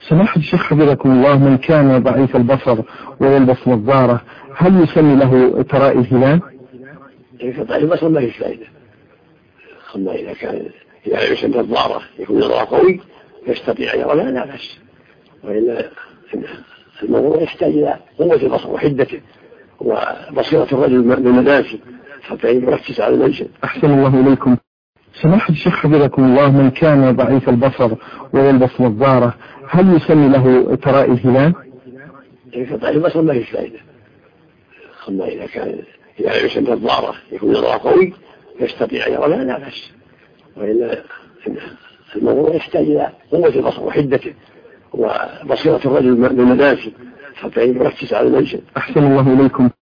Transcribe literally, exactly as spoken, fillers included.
سماحة الشيخ حفظكم الله، من كان ضعيف البصر ويلبس نظارة هل يسمى له تراءي الهلال؟ إذا ضعيف البصر ما فيش فائدة، أما إذا كان يلبس النظارة يكون نظارة قوي يستطيع يرى لا لا بس، وإلا الموضوع يحتاج إلى قوة البصر وحدته وبصيرة الرجل بالمناسك حتى يركز على المنشد. أحسن الله إليكم. سماحة الشيخ حفظكم الله، من كان ضعيف البصر ويلبس نظارة هل يسمى له تراءي الهلال؟ إذا ضعيف البصر ما فيش فائدة، أما إذا كان يلبس النظارة يكون نظارة قوي يستطيع يرى لا لا بس، وإلا الموضوع يحتاج إلى قوة البصر وحدته وبصيرة الرجل بالمناسك حتى يركز على المنشد. أحسن الله إليكم.